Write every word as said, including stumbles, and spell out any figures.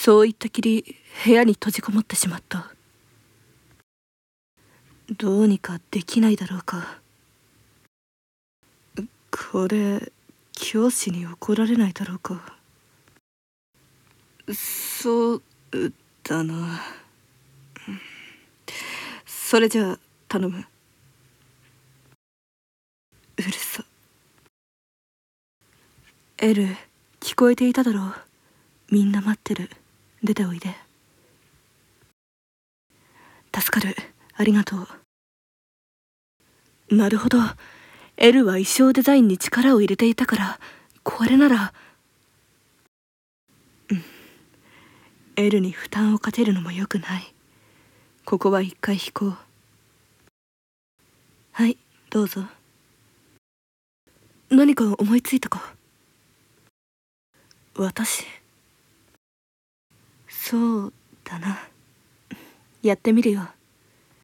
そう言ったきり部屋に閉じこもってしまった。どうにかできないだろうか。これ教師に怒られないだろうか。そうだな。それじゃあ頼む。うるさ。エル、聞こえていただろう。みんな待ってる。出ておいで。助かる。ありがとう。なるほど。エルは衣装デザインに力を入れていたから、これなら。うん。エルに負担をかけるのも良くない。ここは一回引こう。はい、どうぞ。何か思いついたか？私？そうだな。やってみるよ。